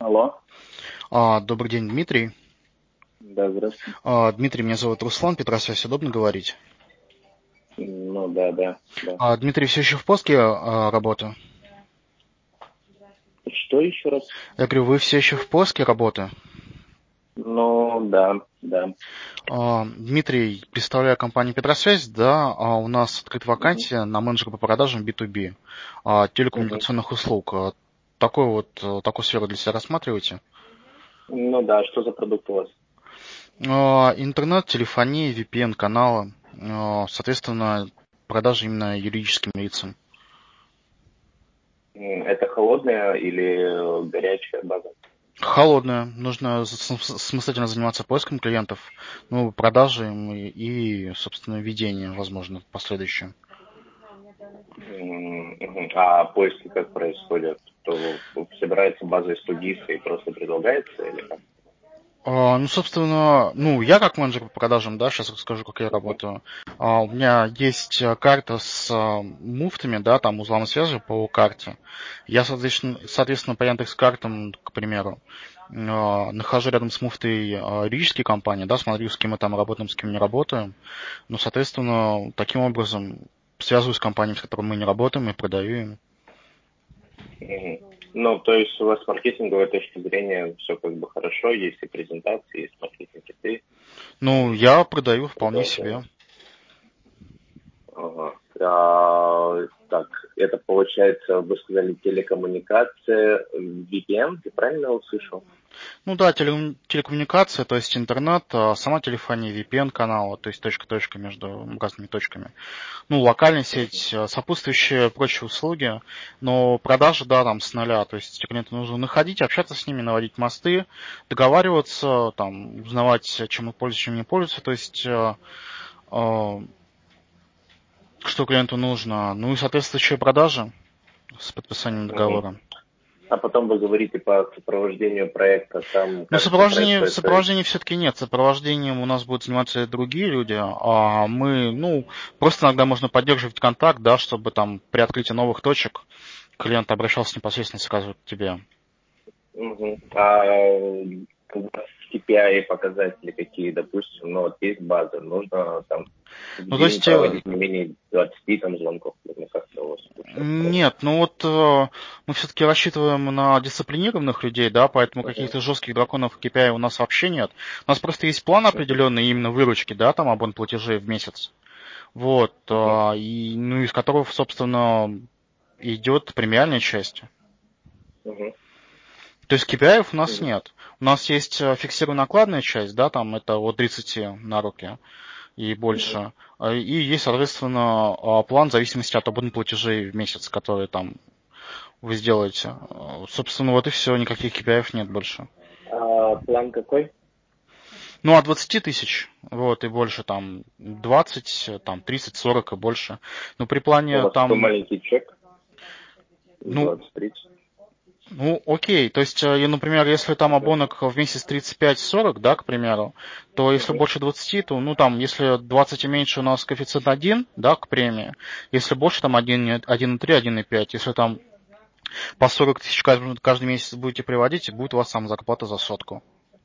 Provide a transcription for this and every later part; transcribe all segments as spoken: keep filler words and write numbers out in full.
Алло. А, добрый день, Дмитрий. Да, здравствуйте. А, Дмитрий, меня зовут Руслан, Петросвязь, удобно говорить? Ну да, да, да. А, Дмитрий, все еще в поиске а, работы? Что еще раз? Я говорю, вы все еще в поиске работы? Ну да, да. А, Дмитрий, представляю компанию Петросвязь, да, а у нас открыта Мгм, вакансия на менеджера по продажам би ту би, а, мгм. телекоммуникационных услуг. А, Такой вот, а, такую сферу для себя рассматриваете? Ну да, что за продукт у вас? А, Интернет, телефония, ви пи эн-каналы, а, соответственно, продажи именно юридическим лицам. М, Это холодная или э, горячая база? Холодная. Нужно с- самостоятельно заниматься поиском клиентов, ну, продажей им и, и, собственно, ведением, возможно, последующее. М, мгм. А поиски как происходят? То собирается база из студийства и просто предлагается или как? А, ну, собственно, ну, я как менеджер по продажам, да, сейчас расскажу, как я Мгм, работаю. А, у меня есть а, карта с а, муфтами, да, там узлами связи по карте. Я, соответственно, соответственно по Яндекс.Картам, к примеру, а, нахожу рядом с муфтой а, юридические компании, да, смотрю, с кем мы там работаем, с кем не работаем. Ну, соответственно, таким образом связываюсь с компаниями, с которыми мы не работаем, и продаю им. мгм. Ну, то есть у вас с маркетинговой точки зрения все как бы хорошо, есть и презентации, есть маркетинг-хиты, Ну, там, я продаю вполне предложения. себе. Ага. А, так, это получается, вы сказали, телекоммуникация, ви пи эн, ты правильно услышал? Ну да, теле- телекоммуникация, то есть интернет, а сама телефония, ви пи эн-каналы, то есть точка-точка между разными точками. Ну, локальная Мгм. сеть, а, сопутствующие прочие услуги, но продажи, да, там с нуля, то есть клиенту нужно находить, общаться с ними, наводить мосты, договариваться, там, узнавать, чем он пользуется, чем не пользуется, то есть а, а, что клиенту нужно, ну и соответствующие продажи с подписанием Мгм. договора. А потом вы говорите по сопровождению проекта, там Ну, как это сопровождение, происходит, то есть, сопровождения все-таки нет. Сопровождением у нас будут заниматься другие люди, а мы, ну, просто иногда можно поддерживать контакт, да, чтобы там при открытии новых точек клиент обращался непосредственно сразу к тебе. мгм. А у вас кей пи ай показатели какие, допустим, ну вот есть база, нужно там в Ну, то день есть, э, проводить не менее двадцати там звонков, ну как-то у вас лучше устроено. нет, ну вот э, мы все-таки рассчитываем на дисциплинированных людей, да, поэтому Мгм. каких-то жестких драконов кей пи ай у нас вообще нет. У нас просто есть план Мгм. определенный именно выручки, да, там обон платежей в месяц. Вот, Мгм. э, и, ну, из которого, собственно, идет премиальная часть. Мгм. То есть кей пи ай у нас Мгм. нет. У нас есть э, фиксированная накладная часть, да, там это от тридцати на руки и Мгм. больше. А, И есть, соответственно, а, план в зависимости от объема платежей в месяц, который там вы сделаете. А, Собственно, вот и все, никаких кей пи ай нет больше. А план какой? Ну, от двадцати тысяч, вот, и больше, там, двадцать, там, тридцать, сорок и больше. Но при У плане вас такой там, маленький чек, ну, двадцать тридцать. Ну, окей. То есть, э, я, например, если там Мгм. обонок в месяц тридцать пять сорок, да, к примеру, то если Мгм. больше двадцати, то, ну, там, если двадцать и меньше у нас коэффициент один, да, к премии. Если больше, там, один, один и три, один и пять. Если там по сорок тысяч каждый, каждый месяц будете приводить, будет у вас сам зарплата за сотку.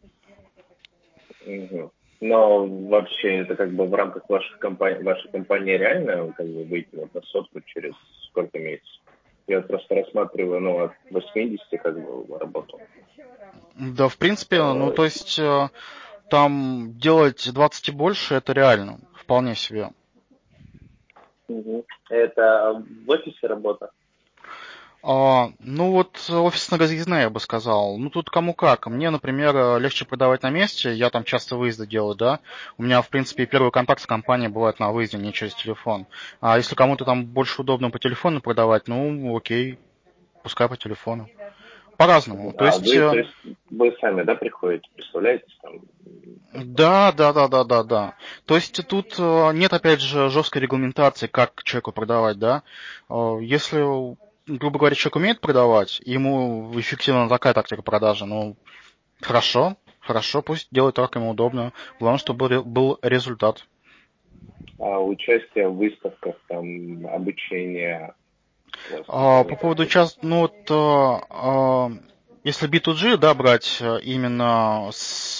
Мгм. Но вообще это как бы в рамках вашей компании, вашей компании реально как бы выйти вот на сотку через сколько месяцев? Я вот просто рассматриваю, ну, от восьмидесяти как бы работу. Да, в принципе, ну, Э, то есть, э, там делать двадцать и больше, это реально, вполне себе. мгм. Это в офисе работа? А, ну вот офисно-разъездная, я бы сказал. Ну тут кому как. Мне, например, э, легче продавать на месте. Я там часто выезды делаю, да. У меня, в принципе, первый контакт с компанией бывает на выезде, не через телефон. А если кому-то там больше удобно по телефону продавать, ну окей, пускай по телефону. По-разному. Мгм. То А есть, вы, то э, есть, вы сами, да, приходите, представляете, там, как-то? да, да, да, да, да, да. То есть тут э, нет, опять же, жесткой регламентации, как человеку продавать, да. Э, Если, грубо говоря, человек умеет продавать, ему эффективна такая тактика продажи, ну, хорошо, хорошо, пусть делает так, ему удобно. Главное, чтобы был, был результат. А участие в выставках, там, обучение у вас в А, компании по поводу как-то? час, ну вот, а, а, если би ту джи, да, брать именно с,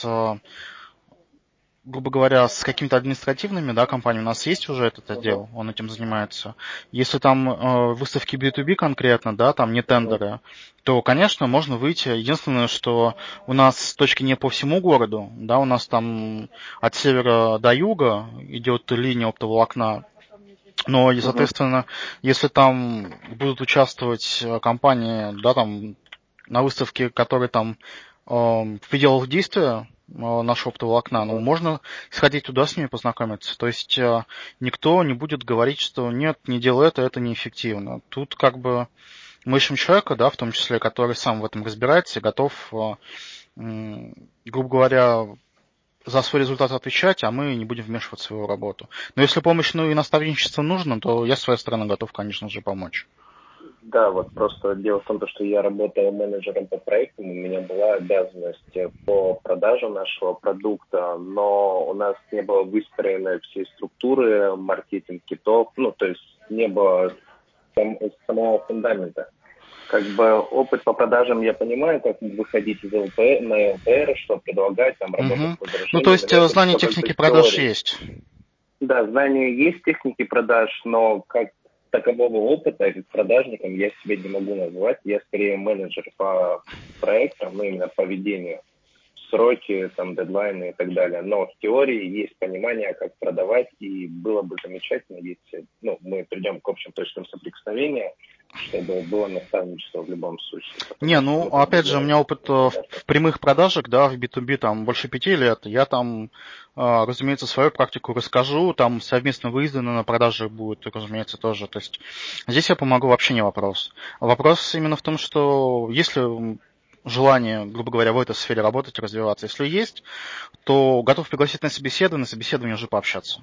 грубо говоря, с какими-то административными, да, компаниями, у нас есть уже этот отдел, Uh-huh. он этим занимается. Если там э, выставки би ту би конкретно, да, там не тендеры, uh-huh. то, конечно, можно выйти. Единственное, что у нас точки не по всему городу, да, у нас там от севера до юга идет линия оптоволокна. Но, и, соответственно, uh-huh. если там будут участвовать компании, да, там, на выставке, которые там э, в пределах действия нашего оптоволокна, ну, можно сходить туда с ними познакомиться. То есть э, никто не будет говорить, что нет, не делай это, это неэффективно. Тут как бы мы ищем человека, да, в том числе, который сам в этом разбирается и готов, э, э, грубо говоря, за свой результат отвечать, а мы не будем вмешиваться в свою работу. Но если помощь, ну и наставничество нужно, то я с своей стороны готов, конечно же, помочь. Да, вот просто дело в том, что я работал менеджером по проектам, у меня была обязанность по продаже нашего продукта, но у нас не было выстроены всей структуры, маркетинг-китов, ну, то есть не было сам, самого фундамента. Как бы опыт по продажам я понимаю, как выходить из эл пи эр, на эл пи эр, что предлагать, там, работать Угу. с возражениями. Ну, то есть знание техники продаж есть. Да, знания есть техники продаж, но как такового опыта продажником я себя не могу назвать. Я скорее менеджер по проектам, ну именно по ведению. Сроки, там, дедлайны и так далее. Но в теории есть понимание, как продавать, и было бы замечательно, если ну, мы придем к общим точкам соприкосновения, чтобы было наставничество в любом случае. Не, ну, опять же, у меня опыт в, в прямых продажах, да, в би ту би там больше пяти лет. Я там, разумеется, свою практику расскажу, там совместно выезды на продажи будут, разумеется, тоже. То есть здесь я помогу, вообще не вопрос. Вопрос именно в том, что если желание, грубо говоря, в этой сфере работать, развиваться, если есть, то готов пригласить на собеседование, на собеседование уже пообщаться.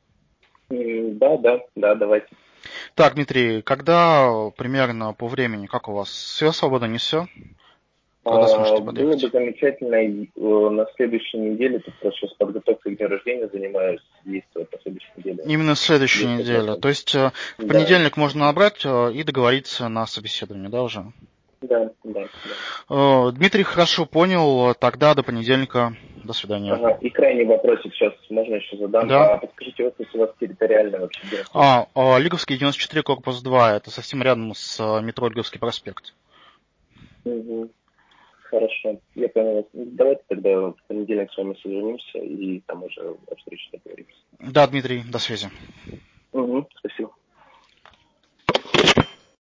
Да, да, да, давайте. Так, Дмитрий, когда примерно по времени, как у вас? Все свободно, не все? Когда сможете подъехать? Было бы замечательно на следующей неделе, тут просто сейчас подготовкой к дню рождения занимаюсь, есть вот на следующей неделе. Именно следующей неделе. То есть в да. понедельник можно набрать и договориться на собеседование, да, уже? Да, да, да. Дмитрий хорошо понял, тогда до понедельника. До свидания. Ага, и крайний вопросик сейчас можно еще задам. Да. А подскажите, вот если у вас территориально вообще где? А, а, Лиговский девяносто четыре, корпус два, это совсем рядом с метро Лиговский проспект. Угу. Хорошо, я понял. Давайте тогда в понедельник с вами созвонимся и там уже о встрече договоримся. Да, Дмитрий, до связи. Угу.